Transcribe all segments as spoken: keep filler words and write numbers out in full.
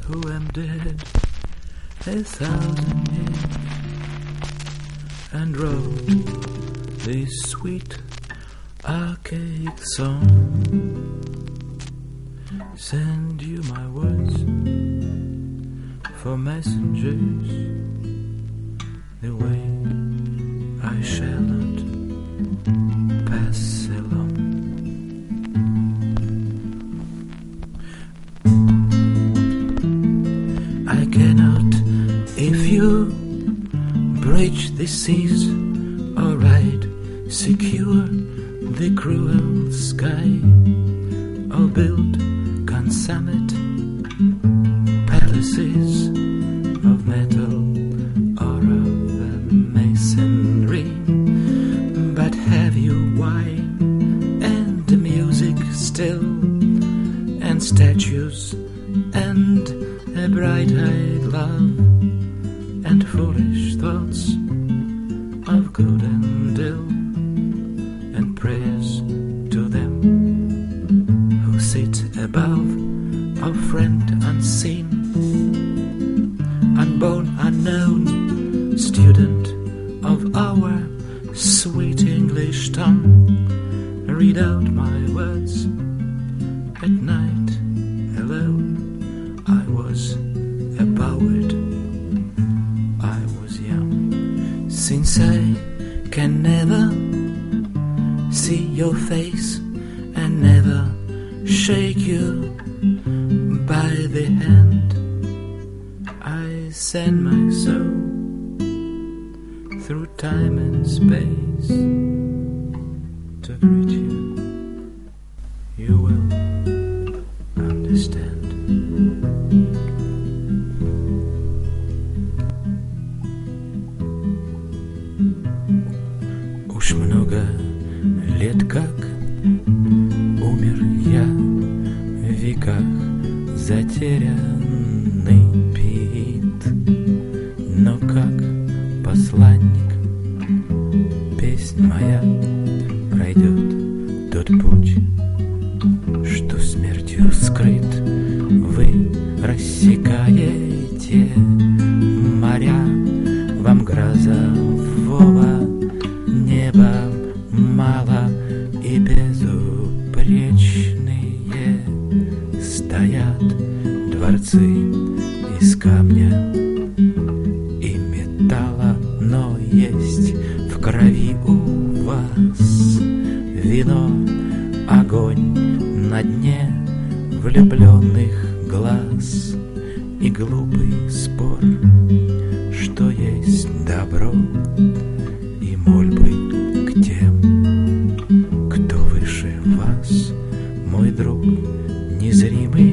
who am dead a thousand years, and wrote this sweet archaic song. Send you my words for messengers, the way I shall not pass along. I cannot, if you bridge the seas or ride secure the cruel sky, or build consummate palaces of metal or of masonry. But have you wine and music still, and statues and a bright-eyed love, and foolish thoughts of good and ill, and prayers to them who sit above, our friend unseen, unborn, unknown, student of our sweet English tongue. Read out my words at night alone. I was a poet, I was young. Since I can never see your face and never shake you by the hand, I send my soul through time and space to greet you. You will understand. Уж много лет как умер я, в веках затерянный пит, но как посланник песнь моя пройдет тот путь, что смертью скрыт. Вы рассекаете моря, вам грозового неба мало, и безупречные стоят дворцы из камня и металла, но есть в крови у вас вино, огонь на дне влюбленных глаз и глупый спор, что есть добро, и мольбы к тем, кто выше вас, мой друг незримый,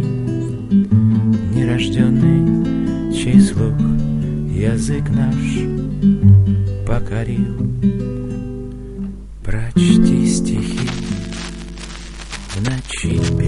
нерожденный, чей слух язык наш покорил. Прочти стихи в ночи.